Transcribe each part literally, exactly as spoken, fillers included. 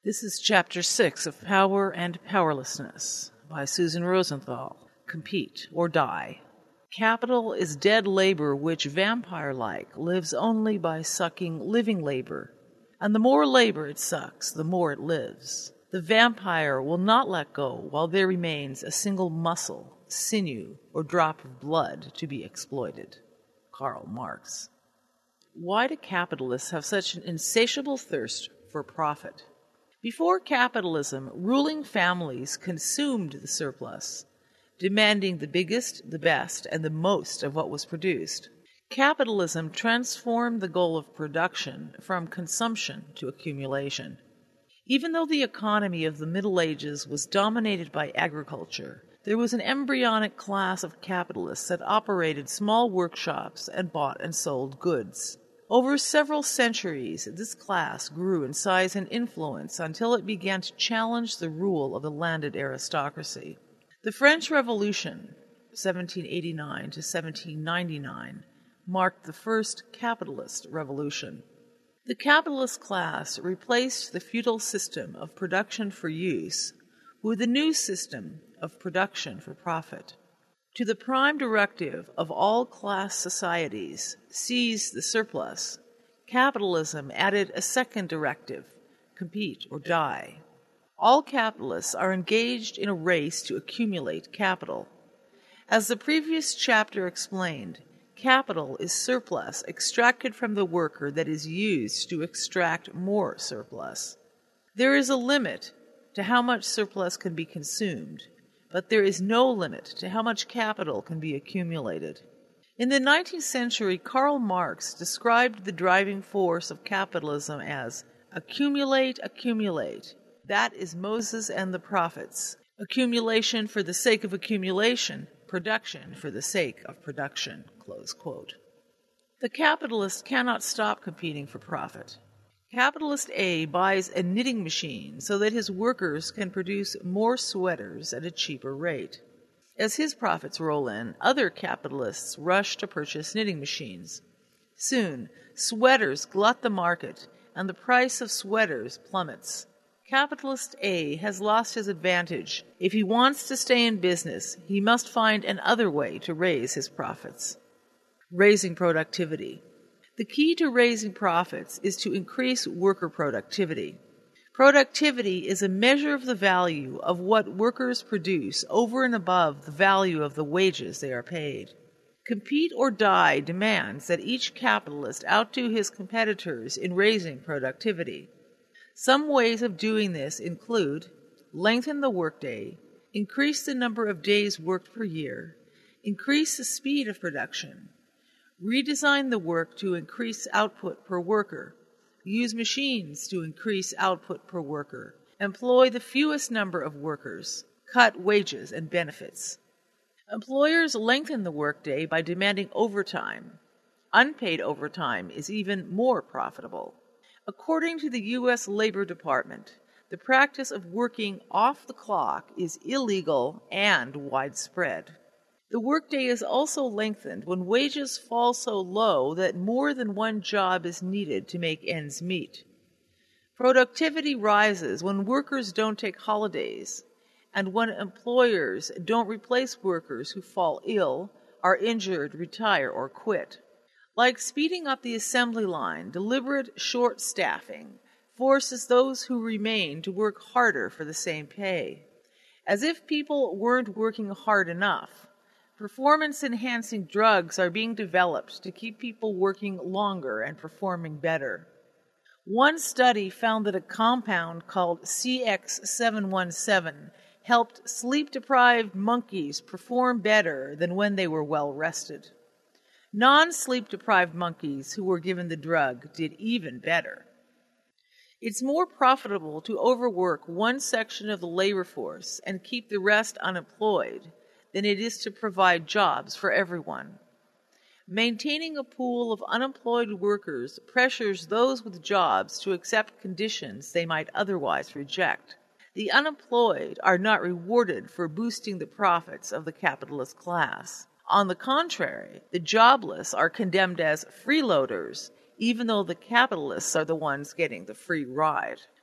This is Chapter six of Power and Powerlessness by Susan Rosenthal. Compete or die. Capital is dead labor which, vampire-like, lives only by sucking living labor, and the more labor it sucks, the more it lives. The vampire will not let go while there remains a single muscle, sinew, or drop of blood to be exploited. Karl Marx. Why do capitalists have such an insatiable thirst for profit? Before capitalism, ruling families consumed the surplus, demanding the biggest, the best, and the most of what was produced. Capitalism transformed the goal of production from consumption to accumulation. Even though the economy of the Middle Ages was dominated by agriculture, there was an embryonic class of capitalists that operated small workshops and bought and sold goods. Over several centuries, this class grew in size and influence until it began to challenge the rule of the landed aristocracy. The French Revolution, seventeen eighty-nine to seventeen ninety-nine, marked the first capitalist revolution. The capitalist class replaced the feudal system of production for use with a new system of production for profit. To the prime directive of all class societies, seize the surplus, capitalism added a second directive, compete or die. All capitalists are engaged in a race to accumulate capital. As the previous chapter explained, capital is surplus extracted from the worker that is used to extract more surplus. There is a limit to how much surplus can be consumed, but there is no limit to how much capital can be accumulated. In the nineteenth century, Karl Marx described the driving force of capitalism as accumulate, accumulate. That is Moses and the prophets. Accumulation for the sake of accumulation, production for the sake of production. Close quote. The capitalist cannot stop competing for profit. Capitalist A buys a knitting machine so that his workers can produce more sweaters at a cheaper rate. As his profits roll in, other capitalists rush to purchase knitting machines. Soon, sweaters glut the market, and the price of sweaters plummets. Capitalist A has lost his advantage. If he wants to stay in business, he must find another way to raise his profits. Raising productivity. The key to raising profits is to increase worker productivity. Productivity is a measure of the value of what workers produce over and above the value of the wages they are paid. Compete or die demands that each capitalist outdo his competitors in raising productivity. Some ways of doing this include lengthen the workday, increase the number of days worked per year, increase the speed of production, redesign the work to increase output per worker, use machines to increase output per worker, employ the fewest number of workers, cut wages and benefits. Employers lengthen the workday by demanding overtime. Unpaid overtime is even more profitable. According to the U S Labor Department, the practice of working off the clock is illegal and widespread. The workday is also lengthened when wages fall so low that more than one job is needed to make ends meet. Productivity rises when workers don't take holidays and when employers don't replace workers who fall ill, are injured, retire, or quit. Like speeding up the assembly line, deliberate short staffing forces those who remain to work harder for the same pay. As if people weren't working hard enough, performance-enhancing drugs are being developed to keep people working longer and performing better. One study found that a compound called C X seven one seven helped sleep-deprived monkeys perform better than when they were well-rested. Non-sleep-deprived monkeys who were given the drug did even better. It's more profitable to overwork one section of the labor force and keep the rest unemployed than it is to provide jobs for everyone. Maintaining a pool of unemployed workers pressures those with jobs to accept conditions they might otherwise reject. The unemployed are not rewarded for boosting the profits of the capitalist class. On the contrary, the jobless are condemned as freeloaders, even though the capitalists are the ones getting the free ride.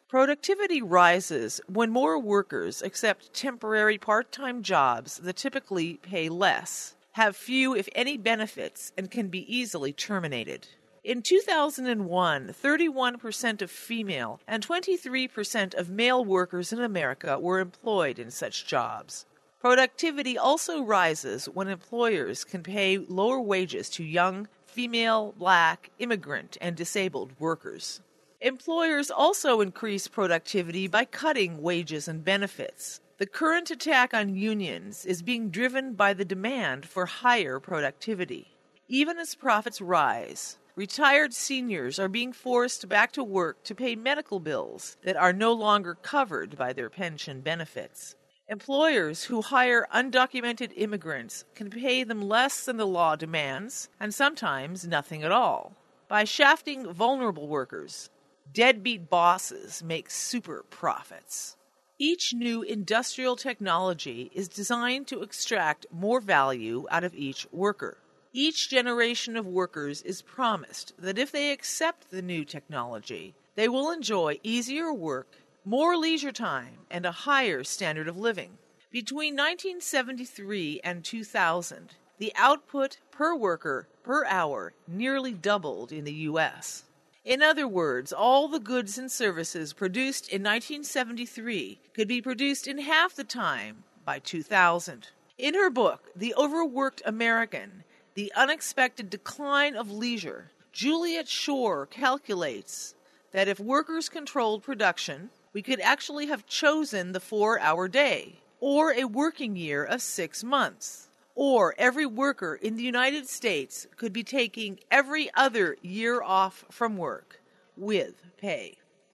Productivity rises when more workers accept temporary part-time jobs that typically pay less, have few if any benefits, and can be easily terminated. In two thousand one, thirty-one percent of female and twenty-three percent of male workers in America were employed in such jobs. Productivity also rises when employers can pay lower wages to young, female, black, immigrant, and disabled workers. Employers also increase productivity by cutting wages and benefits. The current attack on unions is being driven by the demand for higher productivity. Even as profits rise, retired seniors are being forced back to work to pay medical bills that are no longer covered by their pension benefits. Employers who hire undocumented immigrants can pay them less than the law demands, and sometimes nothing at all. By shafting vulnerable workers, deadbeat bosses make super profits. Each new industrial technology is designed to extract more value out of each worker. Each generation of workers is promised that if they accept the new technology, they will enjoy easier work, more leisure time, and a higher standard of living. Between nineteen seventy-three and two thousand, the output per worker per hour nearly doubled in the U S. In other words, all the goods and services produced in nineteen seventy-three could be produced in half the time by two thousand. In her book, The Overworked American, The Unexpected Decline of Leisure, Juliet Schor calculates that if workers controlled production, we could actually have chosen the four-hour day, or a working year of six months, or every worker in the United States could be taking every other year off from work with pay.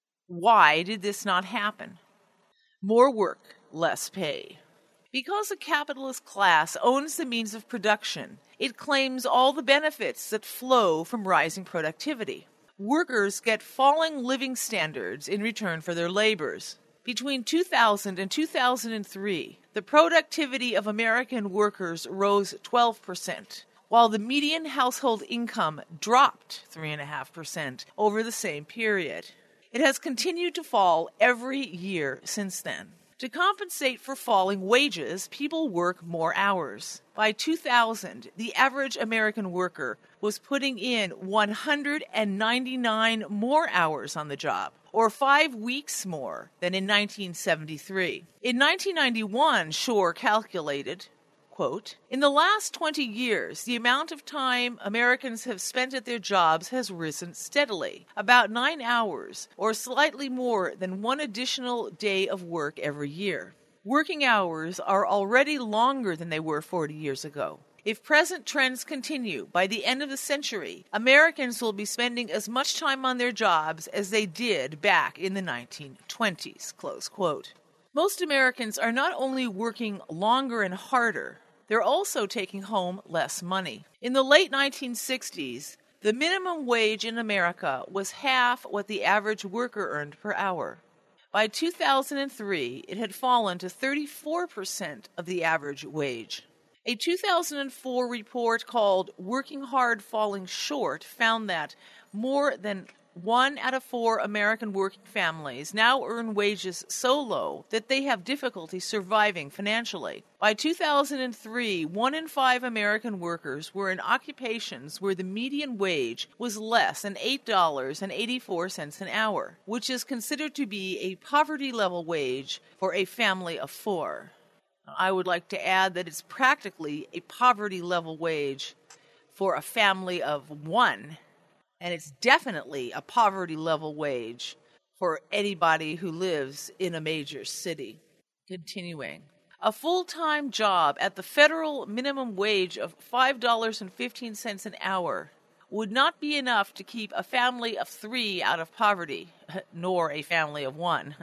Why did this not happen? More work, less pay. Because the capitalist class owns the means of production, it claims all the benefits that flow from rising productivity. Workers get falling living standards in return for their labors. Between two thousand and two thousand three, the productivity of American workers rose twelve percent, while the median household income dropped three point five percent over the same period. It has continued to fall every year since then. To compensate for falling wages, people work more hours. By two thousand, the average American worker was putting in one hundred ninety-nine more hours on the job, or five weeks more than in nineteen seventy-three. In nineteen ninety-one, Schor calculated, quote, "In the last twenty years, the amount of time Americans have spent at their jobs has risen steadily, about nine hours, or slightly more than one additional day of work every year. Working hours are already longer than they were forty years ago. If present trends continue, by the end of the century, Americans will be spending as much time on their jobs as they did back in the nineteen twenties, close quote. Most Americans are not only working longer and harder, they're also taking home less money. In the late nineteen sixties, the minimum wage in America was half what the average worker earned per hour. By two thousand three, it had fallen to thirty-four percent of the average wage. A two thousand four report called Working Hard Falling Short found that more than one out of four American working families now earn wages so low that they have difficulty surviving financially. By two thousand three, one in five American workers were in occupations where the median wage was less than eight dollars and eighty-four cents an hour, which is considered to be a poverty-level wage for a family of four. I would like to add that it's practically a poverty-level wage for a family of one. And it's definitely a poverty-level wage for anybody who lives in a major city. Continuing. A full-time job at the federal minimum wage of five dollars and fifteen cents an hour would not be enough to keep a family of three out of poverty, nor a family of one.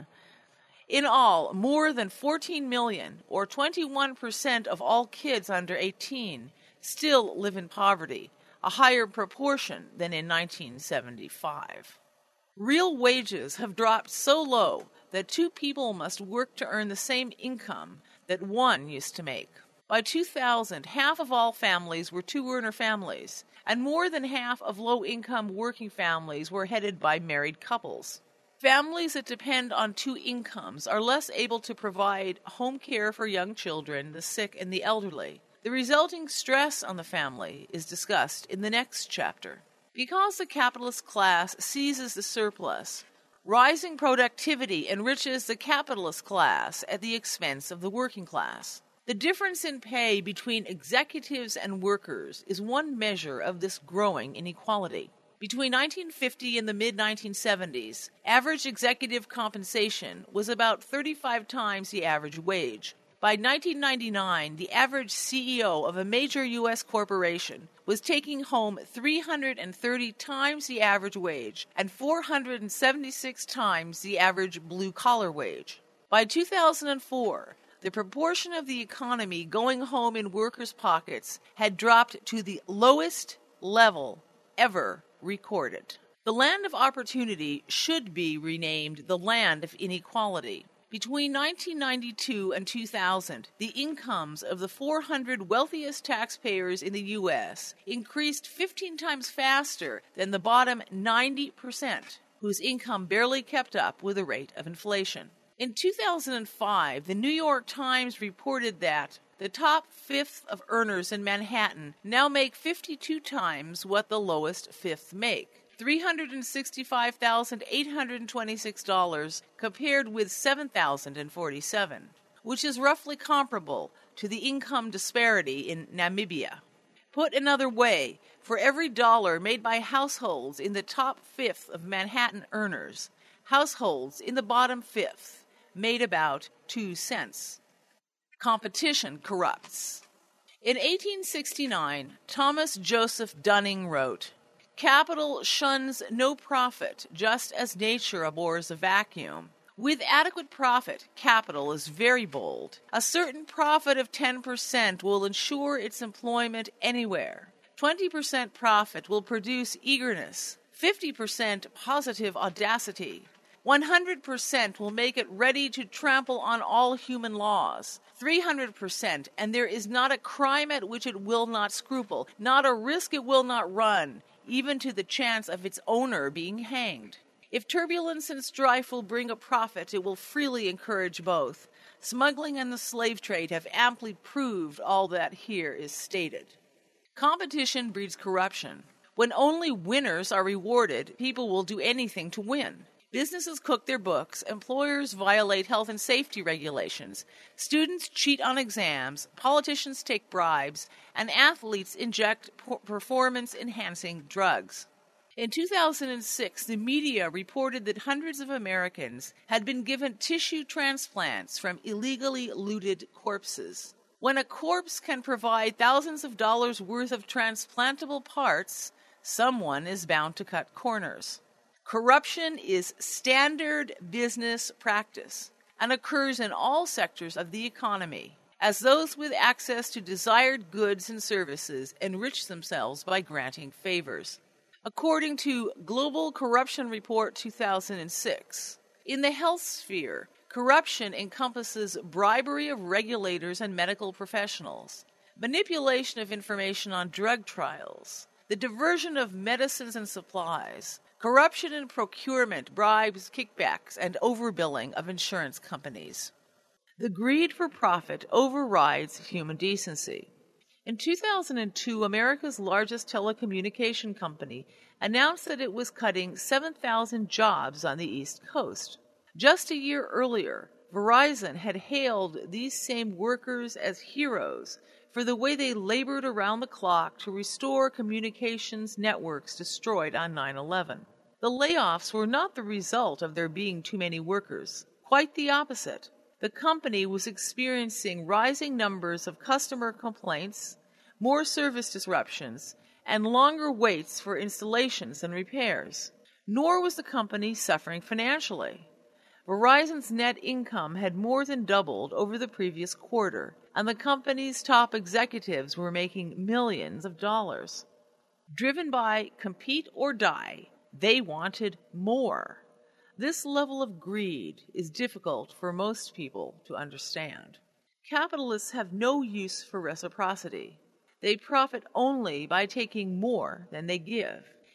In all, more than fourteen million, or twenty-one percent of all kids under eighteen, still live in poverty, a higher proportion than in nineteen seventy-five. Real wages have dropped so low that two people must work to earn the same income that one used to make. By two thousand, half of all families were two-earner families, and more than half of low-income working families were headed by married couples. Families that depend on two incomes are less able to provide home care for young children, the sick, and the elderly. The resulting stress on the family is discussed in the next chapter. Because the capitalist class seizes the surplus, rising productivity enriches the capitalist class at the expense of the working class. The difference in pay between executives and workers is one measure of this growing inequality. Between nineteen fifty and the mid nineteen seventies, average executive compensation was about thirty-five times the average wage. By nineteen ninety-nine, the average C E O of a major U S corporation was taking home three hundred thirty times the average wage and four hundred seventy-six times the average blue-collar wage. By two thousand four, the proportion of the economy going home in workers' pockets had dropped to the lowest level ever recorded. The land of opportunity should be renamed the land of inequality. Between nineteen ninety-two and two thousand, the incomes of the four hundred wealthiest taxpayers in the U S increased fifteen times faster than the bottom ninety percent, whose income barely kept up with the rate of inflation. In two thousand five, the New York Times reported that the top fifth of earners in Manhattan now make fifty-two times what the lowest fifth make, three hundred sixty-five thousand eight hundred twenty-six dollars compared with seven thousand forty-seven dollars, which is roughly comparable to the income disparity in Namibia. Put another way, for every dollar made by households in the top fifth of Manhattan earners, households in the bottom fifth made about two cents. Competition corrupts. In eighteen sixty-nine, Thomas Joseph Dunning wrote, "Capital shuns no profit, just as nature abhors a vacuum. With adequate profit, capital is very bold. A certain profit of ten percent will ensure its employment anywhere. twenty percent profit will produce eagerness, fifty percent positive audacity. one hundred percent will make it ready to trample on all human laws. three hundred percent, and there is not a crime at which it will not scruple, not a risk it will not run, even to the chance of its owner being hanged. If turbulence and strife will bring a profit, it will freely encourage both. Smuggling and the slave trade have amply proved all that here is stated." Competition breeds corruption. When only winners are rewarded, people will do anything to win. Businesses cook their books, employers violate health and safety regulations, students cheat on exams, politicians take bribes, and athletes inject performance-enhancing drugs. In two thousand six, the media reported that hundreds of Americans had been given tissue transplants from illegally looted corpses. When a corpse can provide thousands of dollars worth of transplantable parts, someone is bound to cut corners. Corruption is standard business practice and occurs in all sectors of the economy, as those with access to desired goods and services enrich themselves by granting favors. According to Global Corruption Report two thousand six, in the health sphere, corruption encompasses bribery of regulators and medical professionals, manipulation of information on drug trials, the diversion of medicines and supplies, corruption in procurement, bribes, kickbacks, and overbilling of insurance companies. The greed for profit overrides human decency. In two thousand two, America's largest telecommunication company announced that it was cutting seven thousand jobs on the East Coast. Just a year earlier, Verizon had hailed these same workers as heroes for the way they labored around the clock to restore communications networks destroyed on nine eleven. The layoffs were not the result of there being too many workers. Quite the opposite. The company was experiencing rising numbers of customer complaints, more service disruptions, and longer waits for installations and repairs. Nor was the company suffering financially. Verizon's net income had more than doubled over the previous quarter, and the company's top executives were making millions of dollars. Driven by compete or die, they wanted more. This level of greed is difficult for most people to understand. Capitalists have no use for reciprocity. They profit only by taking more than they give.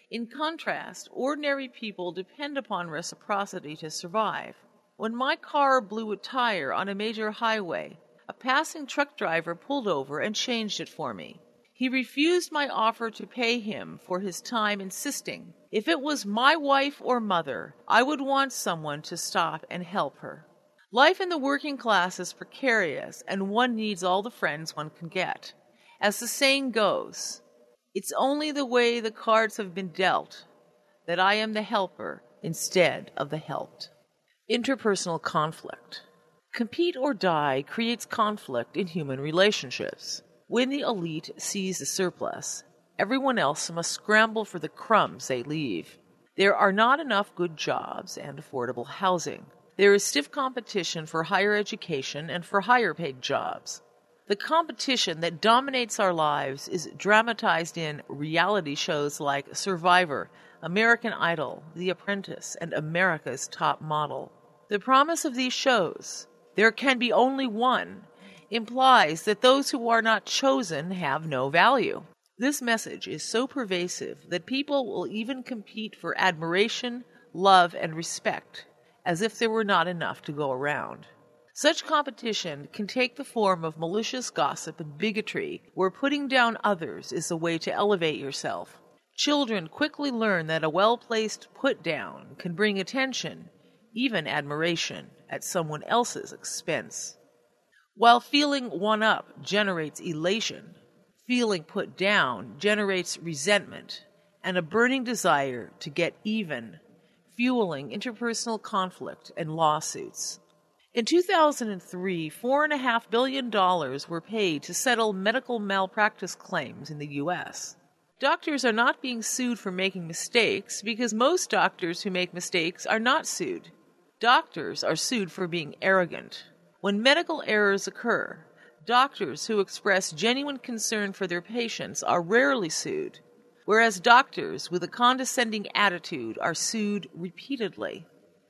In contrast, ordinary people depend upon reciprocity to survive. When my car blew a tire on a major highway, a passing truck driver pulled over and changed it for me. He refused my offer to pay him for his time, insisting, if it was my wife or mother, I would want someone to stop and help her. Life in the working class is precarious, and one needs all the friends one can get. As the saying goes, it's only the way the cards have been dealt that I am the helper instead of the helped. Interpersonal conflict. Compete or die creates conflict in human relationships. When the elite sees the surplus, everyone else must scramble for the crumbs they leave. There are not enough good jobs and affordable housing. There is stiff competition for higher education and for higher paid jobs. The competition that dominates our lives is dramatized in reality shows like Survivor, American Idol, The Apprentice, and America's Top Model. The promise of these shows, there can be only one, implies that those who are not chosen have no value. This message is so pervasive that people will even compete for admiration, love, and respect, as if there were not enough to go around. Such competition can take the form of malicious gossip and bigotry, where putting down others is a way to elevate yourself. Children quickly learn that a well-placed put-down can bring attention, even admiration, at someone else's expense. While feeling one-up generates elation, feeling put down generates resentment and a burning desire to get even, fueling interpersonal conflict and lawsuits. In two thousand three, four point five billion dollars were paid to settle medical malpractice claims in the U S Doctors are not being sued for making mistakes because most doctors who make mistakes are not sued. Doctors are sued for being arrogant. When medical errors occur, doctors who express genuine concern for their patients are rarely sued, whereas doctors with a condescending attitude are sued repeatedly.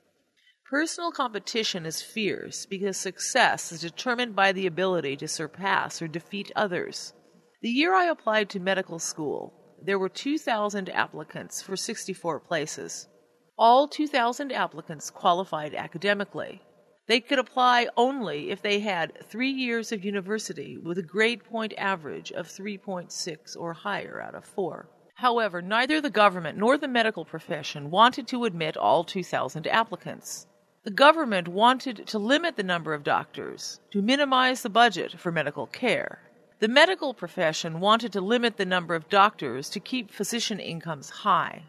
Personal competition is fierce because success is determined by the ability to surpass or defeat others. The year I applied to medical school, there were two thousand applicants for sixty-four places. All two thousand applicants qualified academically. They could apply only if they had three years of university with a grade point average of three point six or higher out of four. However, neither the government nor the medical profession wanted to admit all two thousand applicants. The government wanted to limit the number of doctors to minimize the budget for medical care. The medical profession wanted to limit the number of doctors to keep physician incomes high.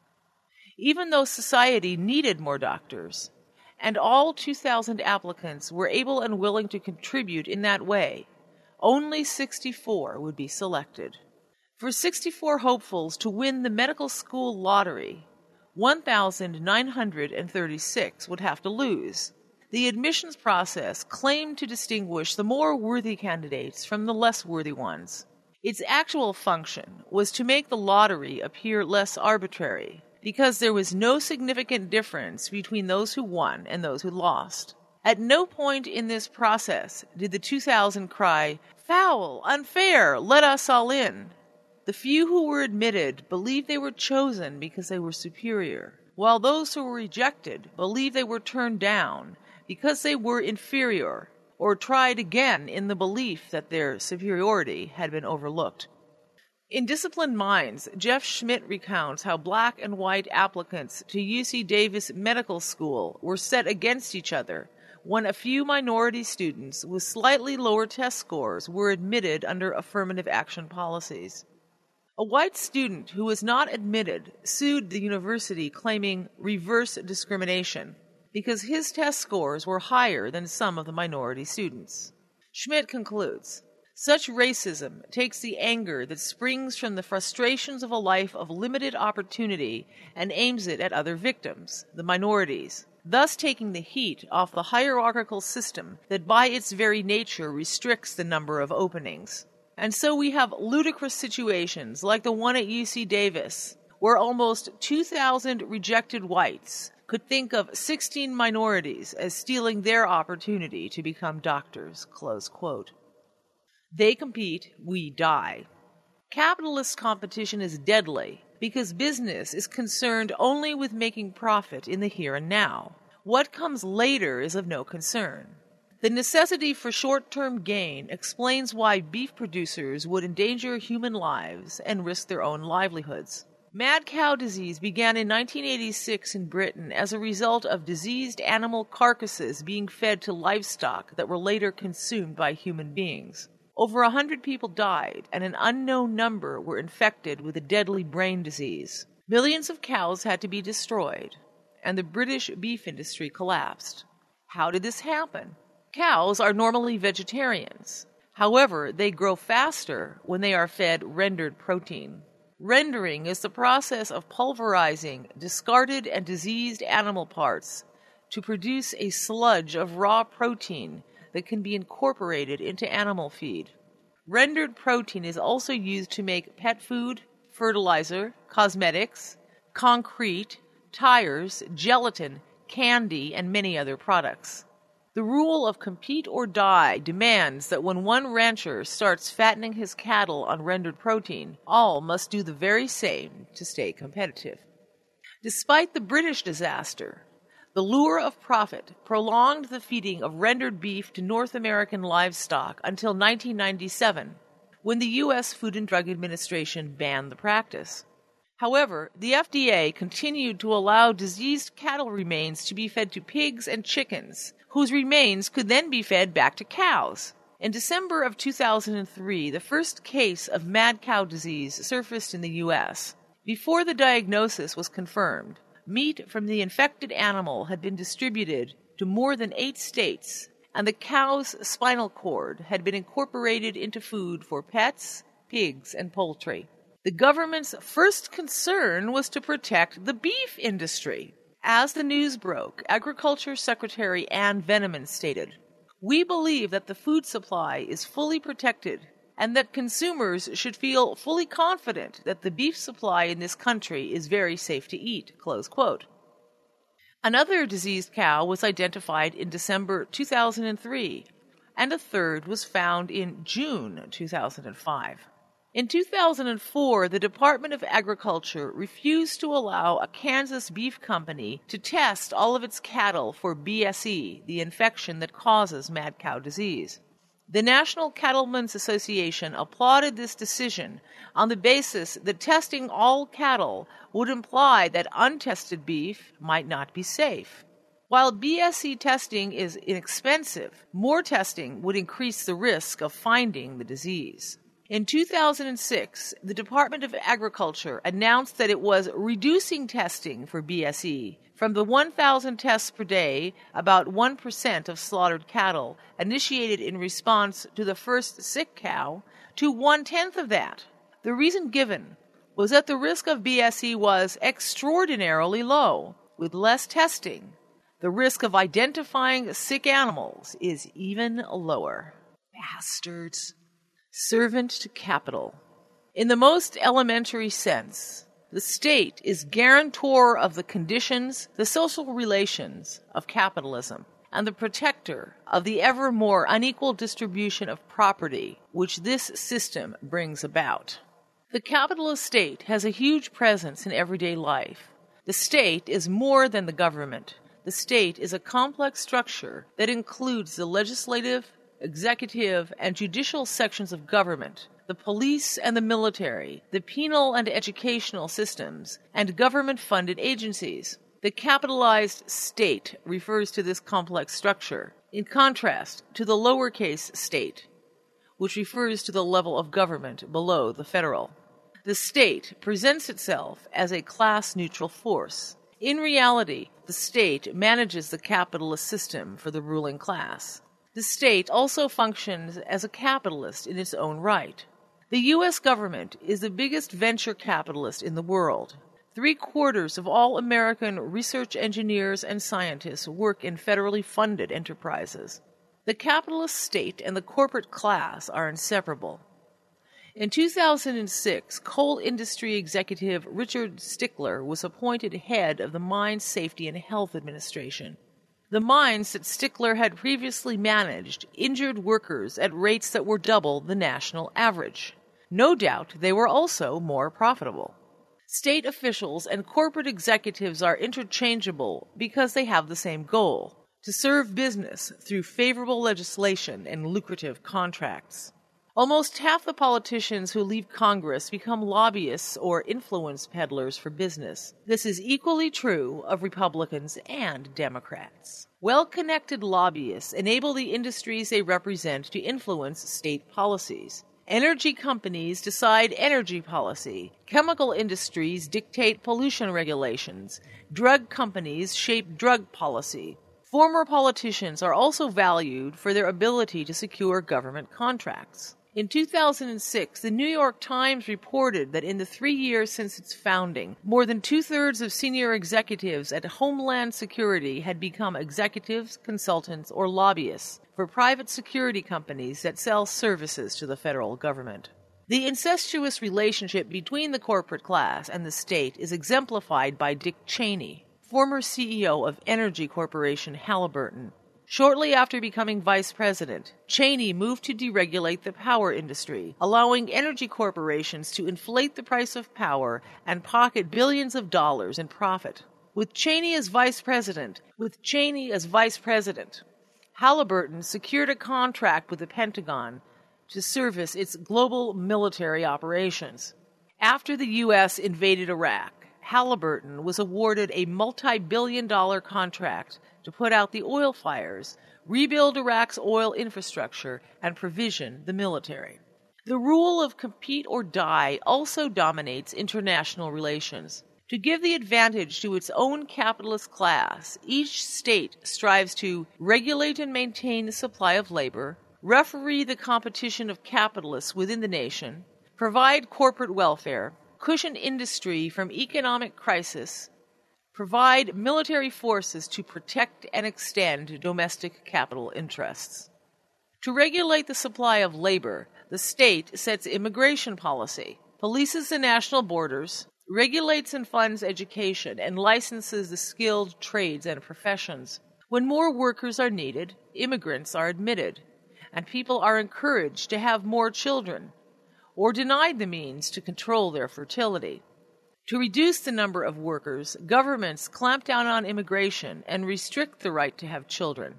Even though society needed more doctors, and all two thousand applicants were able and willing to contribute in that way, only sixty-four would be selected. For sixty-four hopefuls to win the medical school lottery, one thousand nine hundred thirty-six would have to lose. The admissions process claimed to distinguish the more worthy candidates from the less worthy ones. Its actual function was to make the lottery appear less arbitrary, because there was no significant difference between those who won and those who lost. At no point in this process did the two thousand cry, "Foul! Unfair! Let us all in!" The few who were admitted believed they were chosen because they were superior, while those who were rejected believed they were turned down because they were inferior, or tried again in the belief that their superiority had been overlooked. In Disciplined Minds, Jeff Schmidt recounts how black and white applicants to U C Davis Medical School were set against each other when a few minority students with slightly lower test scores were admitted under affirmative action policies. A white student who was not admitted sued the university claiming reverse discrimination because his test scores were higher than some of the minority students. Schmidt concludes, such racism takes the anger that springs from the frustrations of a life of limited opportunity and aims it at other victims, the minorities, thus taking the heat off the hierarchical system that by its very nature restricts the number of openings. And so we have ludicrous situations like the one at U C Davis, where almost two thousand rejected whites could think of sixteen minorities as stealing their opportunity to become doctors, close quote. They compete, we die. Capitalist competition is deadly because business is concerned only with making profit in the here and now. What comes later is of no concern. The necessity for short-term gain explains why beef producers would endanger human lives and risk their own livelihoods. Mad cow disease began in nineteen eighty-six in Britain as a result of diseased animal carcasses being fed to livestock that were later consumed by human beings. Over a hundred people died, and an unknown number were infected with a deadly brain disease. Millions of cows had to be destroyed, and the British beef industry collapsed. How did this happen? Cows are normally vegetarians. However, they grow faster when they are fed rendered protein. Rendering is the process of pulverizing discarded and diseased animal parts to produce a sludge of raw protein that can be incorporated into animal feed. Rendered protein is also used to make pet food, fertilizer, cosmetics, concrete, tires, gelatin, candy, and many other products. The rule of compete or die demands that when one rancher starts fattening his cattle on rendered protein, all must do the very same to stay competitive. Despite the British disaster, the lure of profit prolonged the feeding of rendered beef to North American livestock until nineteen ninety-seven, when the U S Food and Drug Administration banned the practice. However, the F D A continued to allow diseased cattle remains to be fed to pigs and chickens, whose remains could then be fed back to cows. In December of two thousand three, the first case of mad cow disease surfaced in the U S. Before the diagnosis was confirmed, meat from the infected animal had been distributed to more than eight states, and the cow's spinal cord had been incorporated into food for pets, pigs, and poultry. The government's first concern was to protect the beef industry. As the news broke, Agriculture Secretary Ann Veneman stated, "We believe that the food supply is fully protected and that consumers should feel fully confident that the beef supply in this country is very safe to eat." Close quote. Another diseased cow was identified in December two thousand three, and a third was found in June two thousand five. In two thousand four, the Department of Agriculture refused to allow a Kansas beef company to test all of its cattle for B S E, the infection that causes mad cow disease. The National Cattlemen's Association applauded this decision on the basis that testing all cattle would imply that untested beef might not be safe. While B S E testing is inexpensive, more testing would increase the risk of finding the disease. In two thousand six, the Department of Agriculture announced that it was reducing testing for B S E from the one thousand tests per day, about one percent of slaughtered cattle, initiated in response to the first sick cow, to one-tenth of that. The reason given was that the risk of B S E was extraordinarily low. With less testing, the risk of identifying sick animals is even lower. Bastards. Servant to capital. In the most elementary sense, the state is guarantor of the conditions, the social relations of capitalism, and the protector of the ever more unequal distribution of property which this system brings about. The capitalist state has a huge presence in everyday life. The state is more than the government. The state is a complex structure that includes the legislative, executive, and judicial sections of government, the police and the military, the penal and educational systems, and government-funded agencies. The capitalized state refers to this complex structure, in contrast to the lowercase state, which refers to the level of government below the federal. The state presents itself as a class-neutral force. In reality, the state manages the capitalist system for the ruling class. The state also functions as a capitalist in its own right. The U S government is the biggest venture capitalist in the world. Three-quarters of all American research engineers and scientists work in federally funded enterprises. The capitalist state and the corporate class are inseparable. In two thousand six, coal industry executive Richard Stickler was appointed head of the Mine Safety and Health Administration. The mines that Stickler had previously managed injured workers at rates that were double the national average. No doubt they were also more profitable. State officials and corporate executives are interchangeable because they have the same goal: to serve business through favorable legislation and lucrative contracts. Almost half the politicians who leave Congress become lobbyists or influence peddlers for business. This is equally true of Republicans and Democrats. Well-connected lobbyists enable the industries they represent to influence state policies. Energy companies decide energy policy. Chemical industries dictate pollution regulations. Drug companies shape drug policy. Former politicians are also valued for their ability to secure government contracts. In two thousand six, the New York Times reported that in the three years since its founding, more than two-thirds of senior executives at Homeland Security had become executives, consultants, or lobbyists for private security companies that sell services to the federal government. The incestuous relationship between the corporate class and the state is exemplified by Dick Cheney, former C E O of energy corporation Halliburton. Shortly after becoming vice president, Cheney moved to deregulate the power industry, allowing energy corporations to inflate the price of power and pocket billions of dollars in profit. With Cheney as vice president, with Cheney as vice president, Halliburton secured a contract with the Pentagon to service its global military operations. After the U S invaded Iraq, Halliburton was awarded a multi-billion dollar contract to put out the oil fires, rebuild Iraq's oil infrastructure, and provision the military. The rule of compete or die also dominates international relations. To give the advantage to its own capitalist class, each state strives to regulate and maintain the supply of labor, referee the competition of capitalists within the nation, provide corporate welfare, cushion industry from economic crisis, provide military forces to protect and extend domestic capital interests. To regulate the supply of labor, the state sets immigration policy, polices the national borders, regulates and funds education, and licenses the skilled trades and professions. When more workers are needed, immigrants are admitted, and people are encouraged to have more children, or denied the means to control their fertility. To reduce the number of workers, governments clamp down on immigration and restrict the right to have children.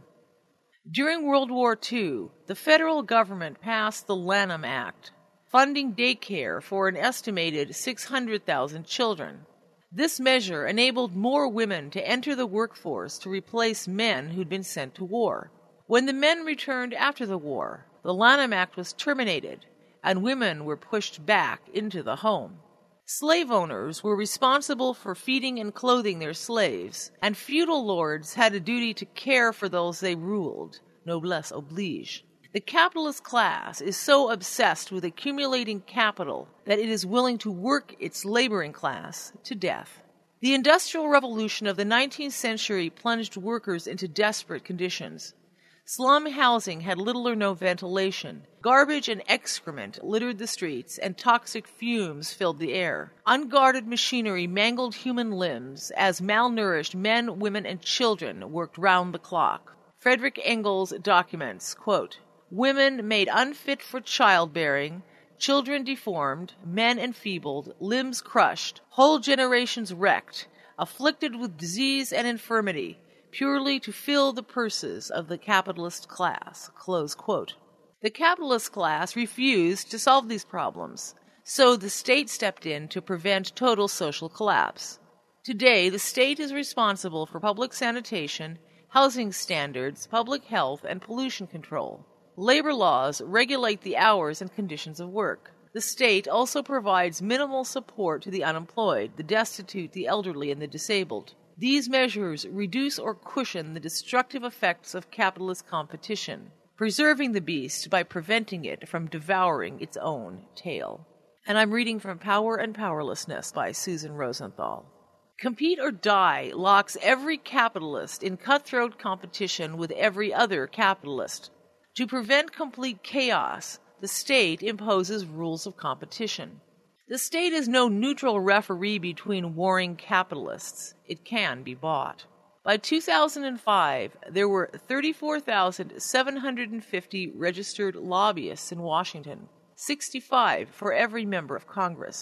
During World War Two, the federal government passed the Lanham Act, funding daycare for an estimated six hundred thousand children. This measure enabled more women to enter the workforce to replace men who'd been sent to war. When the men returned after the war, the Lanham Act was terminated, and women were pushed back into the home. Slave owners were responsible for feeding and clothing their slaves, and feudal lords had a duty to care for those they ruled, noblesse oblige. The capitalist class is so obsessed with accumulating capital that it is willing to work its laboring class to death. The Industrial Revolution of the nineteenth century plunged workers into desperate conditions. Slum housing had little or no ventilation. Garbage and excrement littered the streets, and toxic fumes filled the air. Unguarded machinery mangled human limbs as malnourished men, women, and children worked round the clock. Frederick Engels documents, quote, "Women made unfit for childbearing, children deformed, men enfeebled, limbs crushed, whole generations wrecked, afflicted with disease and infirmity, purely to fill the purses of the capitalist class." Close quote. The capitalist class refused to solve these problems, so the state stepped in to prevent total social collapse. Today, the state is responsible for public sanitation, housing standards, public health, and pollution control. Labor laws regulate the hours and conditions of work. The state also provides minimal support to the unemployed, the destitute, the elderly, and the disabled. These measures reduce or cushion the destructive effects of capitalist competition, preserving the beast by preventing it from devouring its own tail. And I'm reading from Power and Powerlessness by Susan Rosenthal. Compete or die locks every capitalist in cutthroat competition with every other capitalist. To prevent complete chaos, the state imposes rules of competition. The state is no neutral referee between warring capitalists. It can be bought. By two thousand five, there were thirty-four thousand seven hundred fifty registered lobbyists in Washington, sixty-five for every member of Congress.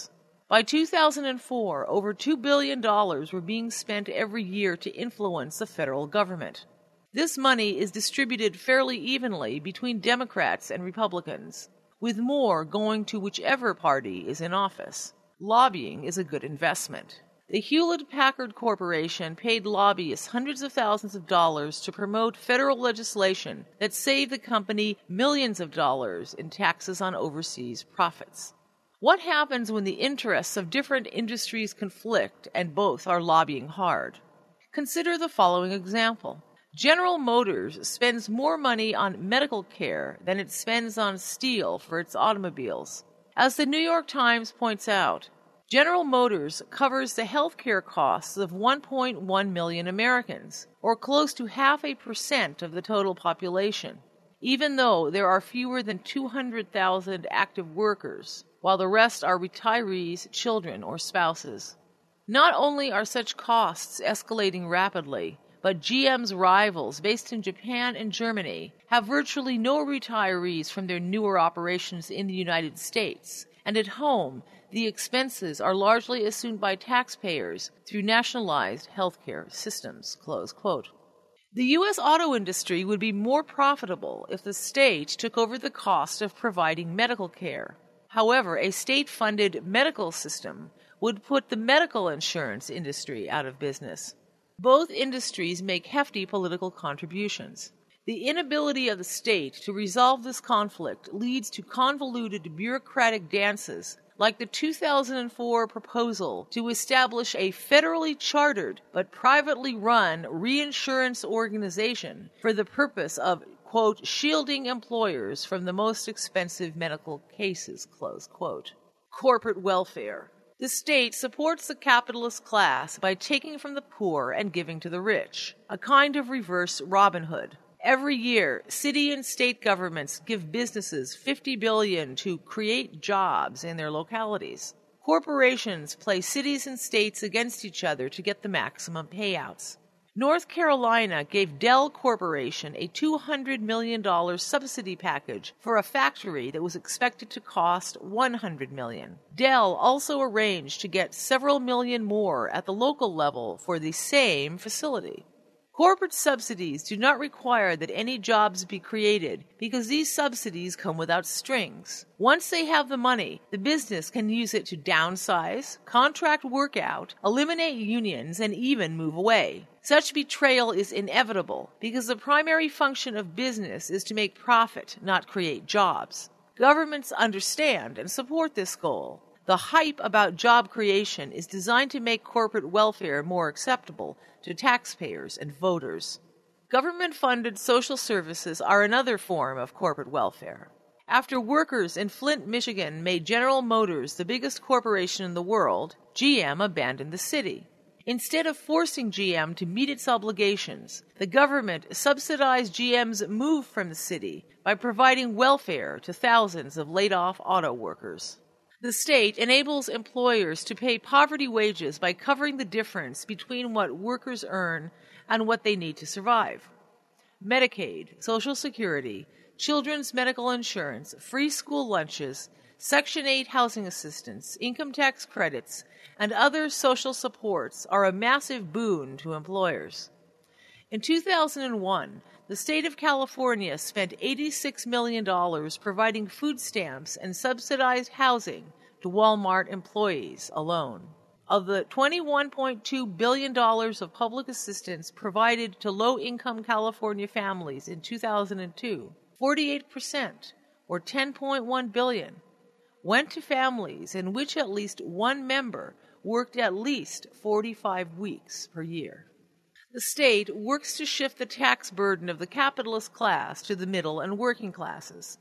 By two thousand four, over two billion dollars were being spent every year to influence the federal government. This money is distributed fairly evenly between Democrats and Republicans, with more going to whichever party is in office. Lobbying is a good investment. The Hewlett-Packard Corporation paid lobbyists hundreds of thousands of dollars to promote federal legislation that saved the company millions of dollars in taxes on overseas profits. What happens when the interests of different industries conflict and both are lobbying hard? Consider the following example. General Motors spends more money on medical care than it spends on steel for its automobiles. As the New York Times points out, General Motors covers the health care costs of one point one million Americans, or close to half a percent of the total population, even though there are fewer than two hundred thousand active workers, while the rest are retirees, children, or spouses. Not only are such costs escalating rapidly, but G M's rivals based in Japan and Germany have virtually no retirees from their newer operations in the United States, and at home, the expenses are largely assumed by taxpayers through nationalized healthcare systems. Close quote. The U S auto industry would be more profitable if the state took over the cost of providing medical care. However, a state-funded medical system would put the medical insurance industry out of business. Both industries make hefty political contributions. The inability of the state to resolve this conflict leads to convoluted bureaucratic dances like the two thousand four proposal to establish a federally chartered but privately run reinsurance organization for the purpose of, quote, shielding employers from the most expensive medical cases, close quote. Corporate welfare. The state supports the capitalist class by taking from the poor and giving to the rich, a kind of reverse Robin Hood. Every year, city and state governments give businesses fifty billion dollars to create jobs in their localities. Corporations play cities and states against each other to get the maximum payouts. North Carolina gave Dell Corporation a two hundred million dollars subsidy package for a factory that was expected to cost one hundred million dollars. Dell also arranged to get several million more at the local level for the same facility. Corporate subsidies do not require that any jobs be created because these subsidies come without strings. Once they have the money, the business can use it to downsize, contract work out, eliminate unions, and even move away. Such betrayal is inevitable because the primary function of business is to make profit, not create jobs. Governments understand and support this goal. The hype about job creation is designed to make corporate welfare more acceptable to taxpayers and voters. Government-funded social services are another form of corporate welfare. After workers in Flint, Michigan made General Motors the biggest corporation in the world, G M abandoned the city. Instead of forcing G M to meet its obligations, the government subsidized G M's move from the city by providing welfare to thousands of laid-off auto workers. The state enables employers to pay poverty wages by covering the difference between what workers earn and what they need to survive. Medicaid, Social Security, children's medical insurance, free school lunches, Section eight housing assistance, income tax credits, and other social supports are a massive boon to employers. In two thousand one, the state of California spent eighty-six million dollars providing food stamps and subsidized housing to Walmart employees alone. Of the twenty-one point two billion dollars of public assistance provided to low-income California families in two thousand two, forty-eight percent, or ten point one billion dollars, went to families in which at least one member worked at least forty-five weeks per year. The state works to shift the tax burden of the capitalist class to the middle and working classes.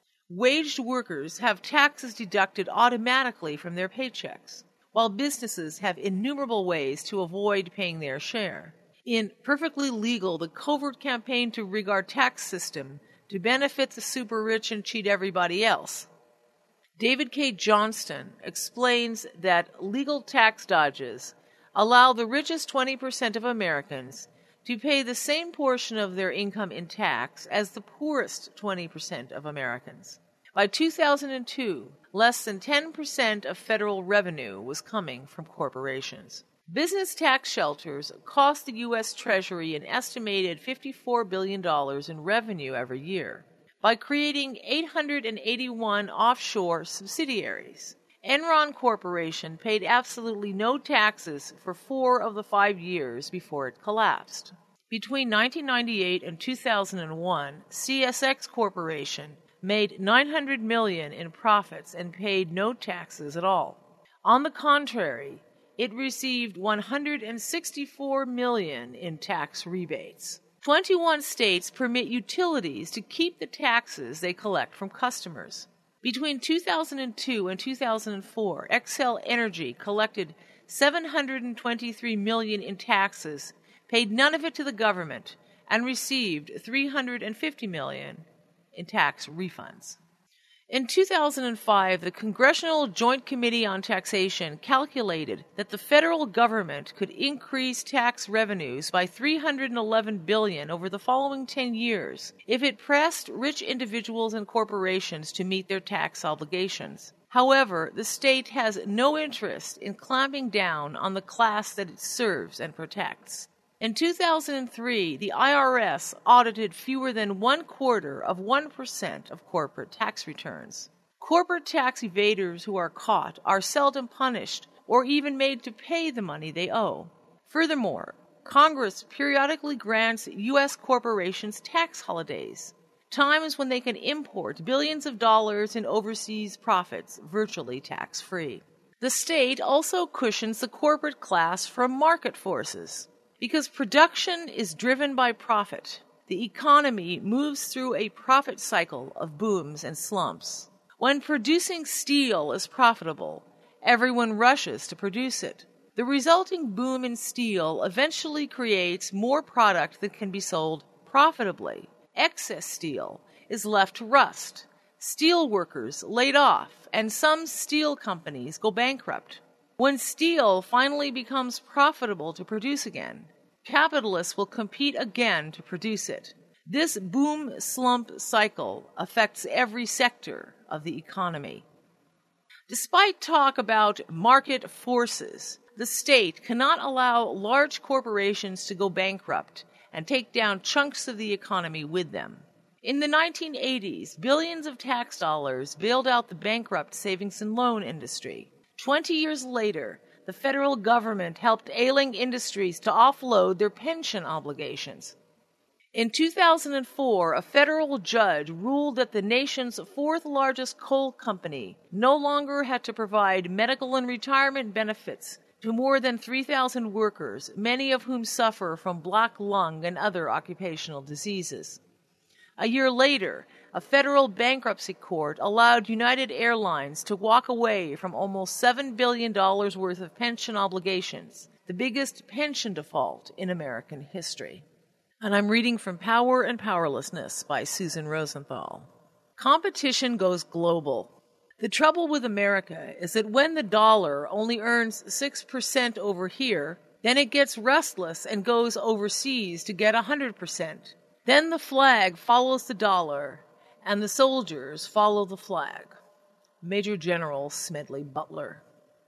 Waged workers have taxes deducted automatically from their paychecks, while businesses have innumerable ways to avoid paying their share. In Perfectly Legal, the covert campaign to rig our tax system to benefit the super-rich and cheat everybody else, David K. Johnston explains that legal tax dodges allow the richest twenty percent of Americans to pay the same portion of their income in tax as the poorest twenty percent of Americans. By two thousand two, less than ten percent of federal revenue was coming from corporations. Business tax shelters cost the U S Treasury an estimated fifty-four billion dollars in revenue every year by creating eight hundred eighty-one offshore subsidiaries. Enron Corporation paid absolutely no taxes for four of the five years before it collapsed. Between nineteen ninety-eight and two thousand one, C S X Corporation made nine hundred million dollars in profits and paid no taxes at all. On the contrary, it received one hundred sixty-four million dollars in tax rebates. twenty-one states permit utilities to keep the taxes they collect from customers. Between two thousand two and two thousand four, Xcel Energy collected seven hundred twenty-three million dollars in taxes, paid none of it to the government, and received three hundred fifty million dollars in tax refunds. In two thousand five, the Congressional Joint Committee on Taxation calculated that the federal government could increase tax revenues by three hundred eleven billion dollars over the following ten years if it pressed rich individuals and corporations to meet their tax obligations. However, the state has no interest in clamping down on the class that it serves and protects. In two thousand three, the I R S audited fewer than one quarter of one percent of corporate tax returns. Corporate tax evaders who are caught are seldom punished or even made to pay the money they owe. Furthermore, Congress periodically grants U S corporations tax holidays, times when they can import billions of dollars in overseas profits virtually tax-free. The state also cushions the corporate class from market forces. Because production is driven by profit, the economy moves through a profit cycle of booms and slumps. When producing steel is profitable, everyone rushes to produce it. The resulting boom in steel eventually creates more product that can be sold profitably. Excess steel is left to rust. Steel workers laid off, and some steel companies go bankrupt. When steel finally becomes profitable to produce again, capitalists will compete again to produce it. This boom-slump cycle affects every sector of the economy. Despite talk about market forces, the state cannot allow large corporations to go bankrupt and take down chunks of the economy with them. In the nineteen eighties, billions of tax dollars bailed out the bankrupt savings and loan industry. Twenty years later, the federal government helped ailing industries to offload their pension obligations. In two thousand four, a federal judge ruled that the nation's fourth largest coal company no longer had to provide medical and retirement benefits to more than three thousand workers, many of whom suffer from black lung and other occupational diseases. A year later, a federal bankruptcy court allowed United Airlines to walk away from almost seven billion dollars worth of pension obligations, the biggest pension default in American history. And I'm reading from Power and Powerlessness by Susan Rosenthal. Competition goes global. The trouble with America is that when the dollar only earns six percent over here, then it gets restless and goes overseas to get one hundred percent. Then the flag follows the dollar, and the soldiers follow the flag. Major General Smedley Butler.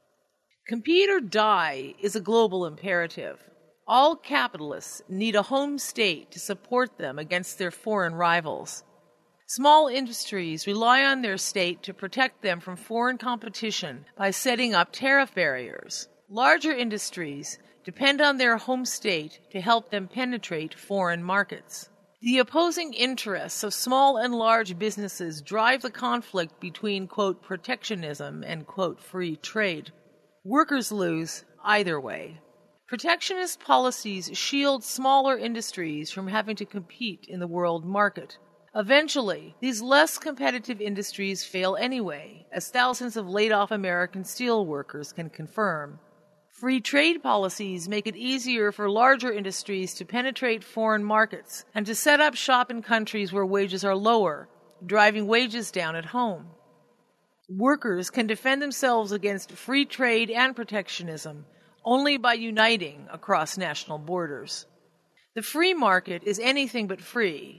Compete or die is a global imperative. All capitalists need a home state to support them against their foreign rivals. Small industries rely on their state to protect them from foreign competition by setting up tariff barriers. Larger industries depend on their home state to help them penetrate foreign markets. The opposing interests of small and large businesses drive the conflict between, quote, protectionism and, quote, free trade. Workers lose either way. Protectionist policies shield smaller industries from having to compete in the world market. Eventually, these less competitive industries fail anyway, as thousands of laid-off American steel workers can confirm. Free trade policies make it easier for larger industries to penetrate foreign markets and to set up shop in countries where wages are lower, driving wages down at home. Workers can defend themselves against free trade and protectionism only by uniting across national borders. The free market is anything but free,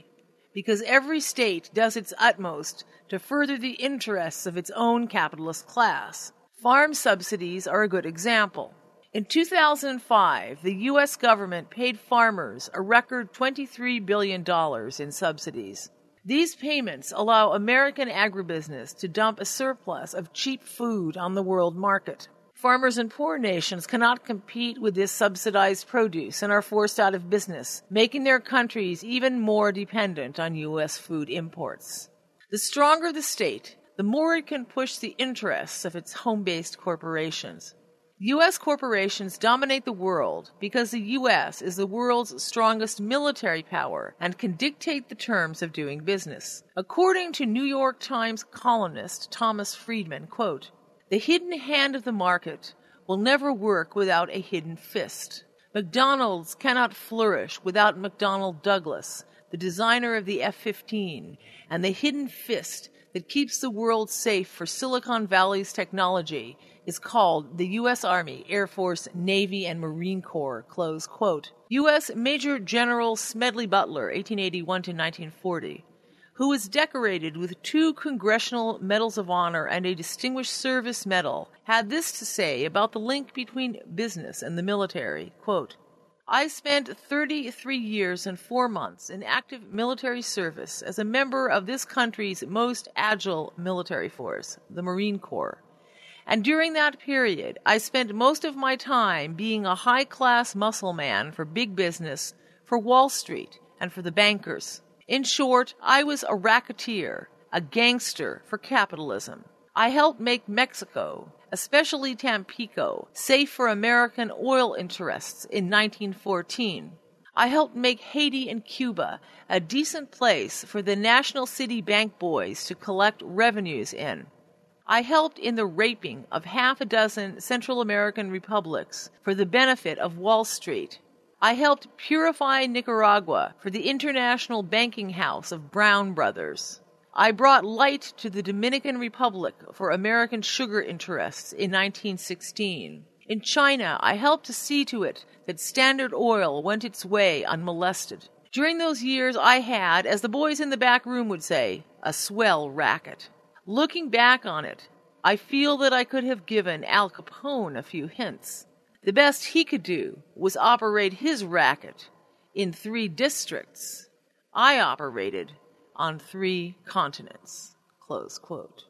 because every state does its utmost to further the interests of its own capitalist class. Farm subsidies are a good example. In two thousand five, the U S government paid farmers a record twenty-three billion dollars in subsidies. These payments allow American agribusiness to dump a surplus of cheap food on the world market. Farmers in poor nations cannot compete with this subsidized produce and are forced out of business, making their countries even more dependent on U S food imports. The stronger the state, the more it can push the interests of its home-based corporations. U S corporations dominate the world because the U S is the world's strongest military power and can dictate the terms of doing business. According to New York Times columnist Thomas Friedman, quote, "The hidden hand of the market will never work without a hidden fist. McDonald's cannot flourish without McDonnell Douglas, the designer of the F fifteen, and the hidden fist that keeps the world safe for Silicon Valley's technology is called the U S Army, Air Force, Navy, and Marine Corps," close quote. U S Major General Smedley Butler, eighteen eighty-one to nineteen forty, who was decorated with two Congressional Medals of Honor and a Distinguished Service Medal, had this to say about the link between business and the military, quote, "I spent thirty-three years and four months in active military service as a member of this country's most agile military force, the Marine Corps. And during that period, I spent most of my time being a high-class muscle man for big business, for Wall Street, and for the bankers. In short, I was a racketeer, a gangster for capitalism. I helped make Mexico, especially Tampico, safe for American oil interests in nineteen fourteen. I helped make Haiti and Cuba a decent place for the National City Bank boys to collect revenues in. I helped in the raping of half a dozen Central American republics for the benefit of Wall Street. I helped purify Nicaragua for the international banking house of Brown Brothers. I brought light to the Dominican Republic for American sugar interests in nineteen sixteen. In China, I helped to see to it that Standard Oil went its way unmolested. During those years, I had, as the boys in the back room would say, a swell racket. Looking back on it, I feel that I could have given Al Capone a few hints. The best he could do was operate his racket in three districts. I operated on three continents." Close quote.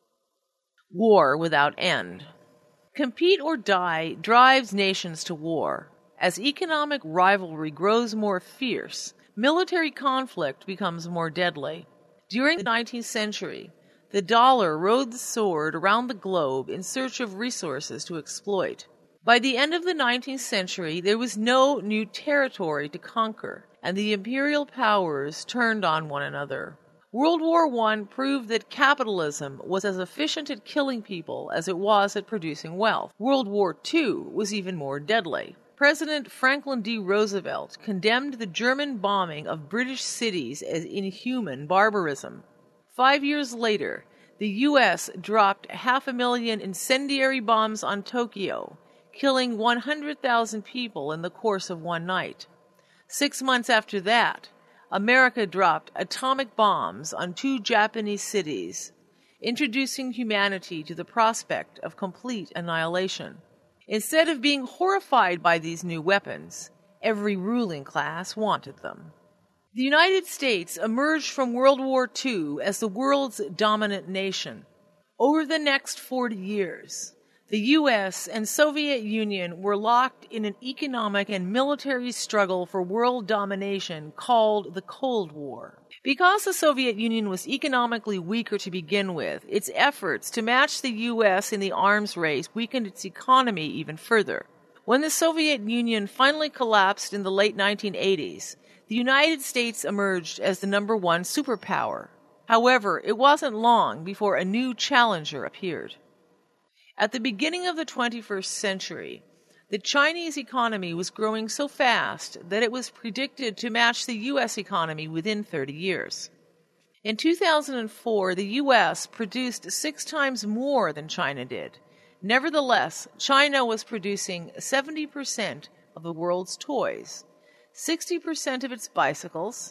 War without end. Compete or die drives nations to war. As economic rivalry grows more fierce, military conflict becomes more deadly. During the nineteenth century, the dollar rode the sword around the globe in search of resources to exploit. By the end of the nineteenth century, there was no new territory to conquer, and the imperial powers turned on one another. World War One proved that capitalism was as efficient at killing people as it was at producing wealth. World War Two was even more deadly. President Franklin D. Roosevelt condemned the German bombing of British cities as inhuman barbarism. Five years later, the U S dropped half a million incendiary bombs on Tokyo, killing one hundred thousand people in the course of one night. Six months after that, America dropped atomic bombs on two Japanese cities, introducing humanity to the prospect of complete annihilation. Instead of being horrified by these new weapons, every ruling class wanted them. The United States emerged from World War Two as the world's dominant nation. Over the next forty years, the U S and Soviet Union were locked in an economic and military struggle for world domination called the Cold War. Because the Soviet Union was economically weaker to begin with, its efforts to match the U S in the arms race weakened its economy even further. When the Soviet Union finally collapsed in the late nineteen eighties, the United States emerged as the number one superpower. However, it wasn't long before a new challenger appeared. At the beginning of the twenty-first century, the Chinese economy was growing so fast that it was predicted to match the U S economy within thirty years. In two thousand four, the U S produced six times more than China did. Nevertheless, China was producing seventy percent of the world's toys, sixty percent of its bicycles,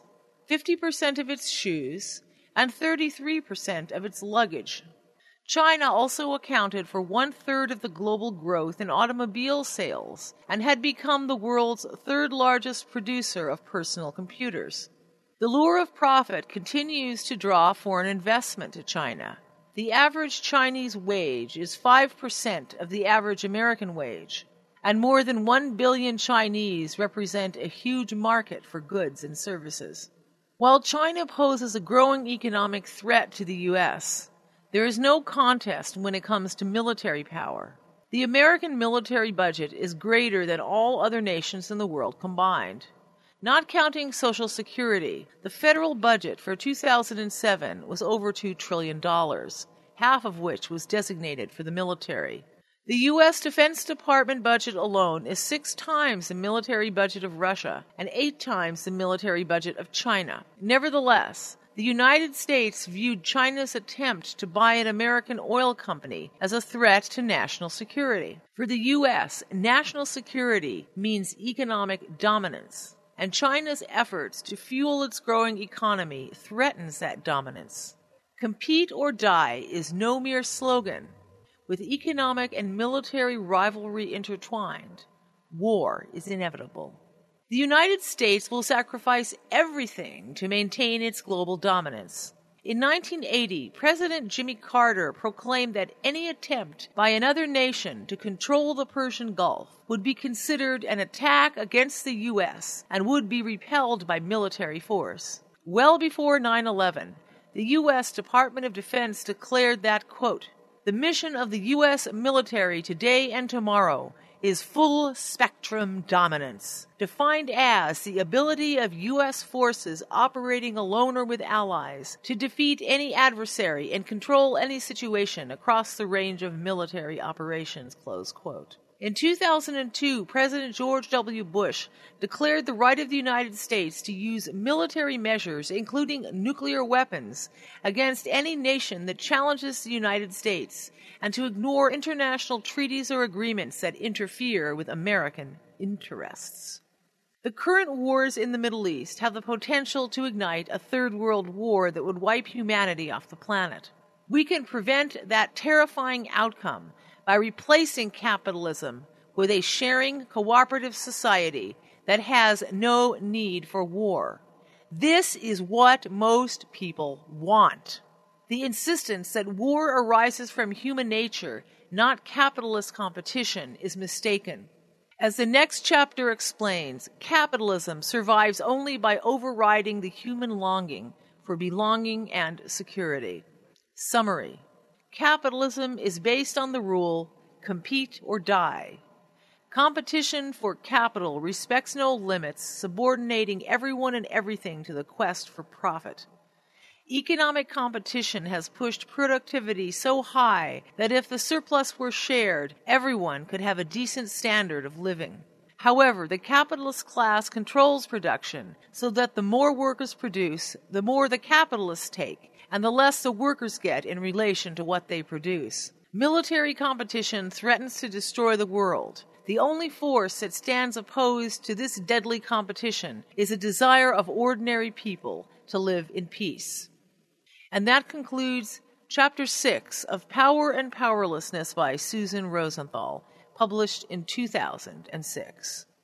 fifty percent of its shoes, and thirty-three percent of its luggage. China also accounted for one-third of the global growth in automobile sales and had become the world's third-largest producer of personal computers. The lure of profit continues to draw foreign investment to China. The average Chinese wage is five percent of the average American wage, and more than one billion Chinese represent a huge market for goods and services. While China poses a growing economic threat to the U S, there is no contest when it comes to military power. The American military budget is greater than all other nations in the world combined. Not counting Social Security, the federal budget for two thousand seven was over two trillion dollars, half of which was designated for the military. The U S Defense Department budget alone is six times the military budget of Russia and eight times the military budget of China. Nevertheless, the United States viewed China's attempt to buy an American oil company as a threat to national security. For the U S, national security means economic dominance, and China's efforts to fuel its growing economy threatens that dominance. Compete or die is no mere slogan. With economic and military rivalry intertwined, war is inevitable. The United States will sacrifice everything to maintain its global dominance. In nineteen eighty, President Jimmy Carter proclaimed that any attempt by another nation to control the Persian Gulf would be considered an attack against the U S and would be repelled by military force. Well before nine eleven, the U S Department of Defense declared that, quote, "The mission of the U S military today and tomorrow is full-spectrum dominance, defined as the ability of U S forces operating alone or with allies to defeat any adversary and control any situation across the range of military operations," close quote. In two thousand two, President George W. Bush declared the right of the United States to use military measures, including nuclear weapons, against any nation that challenges the United States, and to ignore international treaties or agreements that interfere with American interests. The current wars in the Middle East have the potential to ignite a third world war that would wipe humanity off the planet. We can prevent that terrifying outcome by replacing capitalism with a sharing, cooperative society that has no need for war. This is what most people want. The insistence that war arises from human nature, not capitalist competition, is mistaken. As the next chapter explains, capitalism survives only by overriding the human longing for belonging and security. Summary. Capitalism is based on the rule, compete or die. Competition for capital respects no limits, subordinating everyone and everything to the quest for profit. Economic competition has pushed productivity so high that if the surplus were shared, everyone could have a decent standard of living. However, the capitalist class controls production so that the more workers produce, the more the capitalists take, and the less the workers get in relation to what they produce. Military competition threatens to destroy the world. The only force that stands opposed to this deadly competition is a desire of ordinary people to live in peace. And that concludes Chapter six of Power and Powerlessness by Susan Rosenthal, published in two thousand six.